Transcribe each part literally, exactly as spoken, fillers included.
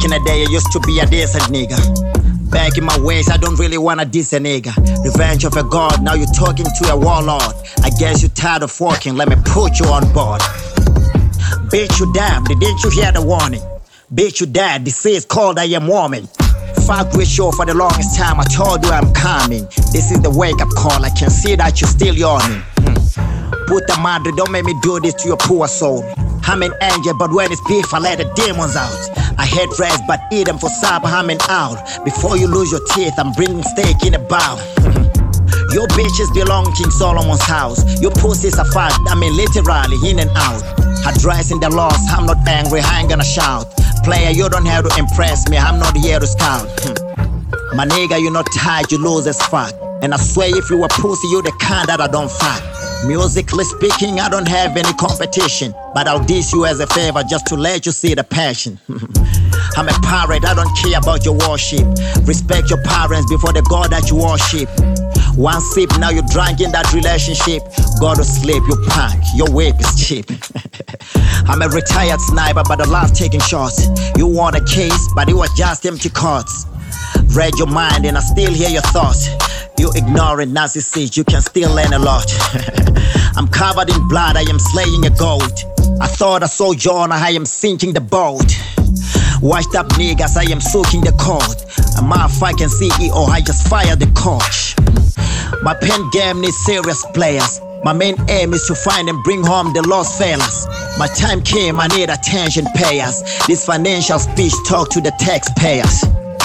in the day, I used to be a decent nigga. Back in my ways, I don't really wanna diss a nigga. Revenge of a god, now you're talking to a warlord. I guess you're tired of walking, let me put you on board. Bitch, you damn, didn't you hear the warning? Bitch, you dead, this is called I am warming. Fuck with you for the longest time, I told you I'm coming. This is the wake up call, I can see that you're still yawning. hmm. Puta madre, don't make me do this to your poor soul. I'm an angel, but when it's beef, I let the demons out. I hate rats, but eat them for supper, I'm an owl. Before you lose your teeth, I'm bringing steak in a bowl. Your bitches belong in King Solomon's house. Your pussies are fat, I mean literally in and out. I dress in the loss, I'm not angry, I ain't gonna shout. Player, you don't have to impress me, I'm not here to scout. My nigga, you're not tired, you lose as fuck. And I swear if you a pussy, you the kind that I don't fuck. Musically speaking, I don't have any competition, but I'll diss you as a favor just to let you see the passion. I'm a pirate, I don't care about your worship. Respect your parents before the God that you worship. One sip, now you're drunk in that relationship. Go to sleep, you punk, your whip is cheap. I'm a retired sniper, but I love taking shots. You want a case, but it was just empty cards. Read your mind and I still hear your thoughts. You ignoring narcissist, you can still learn a lot. I'm covered in blood, I am slaying a goat. I thought I saw Jonah, I am sinking the boat. Washed up niggas, I am soaking the court. A motherfucking C E O, I just fired the coach. My pen game needs serious players. My main aim is to find and bring home the lost fellas. My time came, I need attention payers. This financial speech talk to the taxpayers.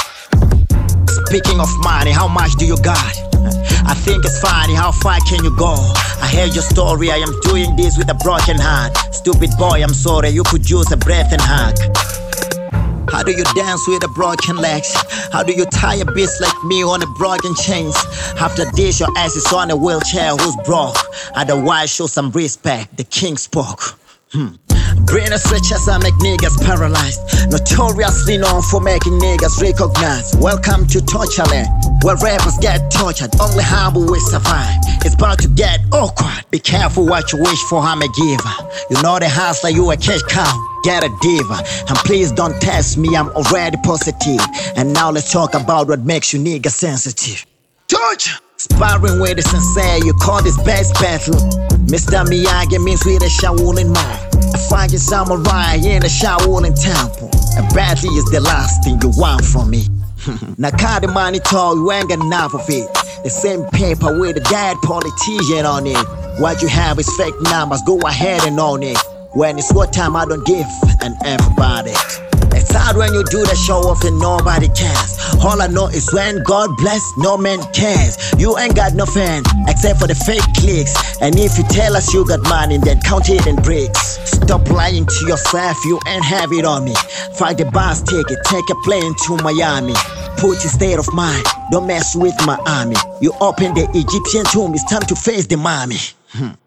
Speaking of money, how much do you got? I think it's funny, how far can you go? I heard your story, I am doing this with a broken heart. Stupid boy, I'm sorry, you could use a breath and hug. How do you dance with a broken legs? How do you tie a beast like me on a broken chains? After this, your ass is on a wheelchair who's broke. Otherwise, show some respect, the king spoke. Hmm. Brain as rich as I make niggas paralyzed. Notoriously known for making niggas recognize. Welcome to torture land, where rappers get tortured. Only humble will survive. It's about to get awkward. Be careful what you wish for, I'm a giver. You know the hustler, you a cash cow. Get a diva. And please don't test me, I'm already positive. And now let's talk about what makes you nigga sensitive. Torture! Sparring with the sensei, you call this best battle. Mister Miyagi means with a Shaolin monk. A fucking samurai in a Shaolin temple. A battle is the last thing you want from me. Now cut the money tall, you ain't got enough of it. The same paper with a dead politician on it. What you have is fake numbers, go ahead and own it. When it's what time, I don't give an F about it. It's hard when you do the show off and nobody cares. All I know is when God bless, no man cares. You ain't got no fan, except for the fake clicks. And if you tell us you got money, then count it in bricks. Stop lying to yourself, you ain't have it on me. Fight the bus ticket, take a plane to Miami. Put your state of mind, don't mess with my army. You open the Egyptian tomb, it's time to face the mommy. Hmm.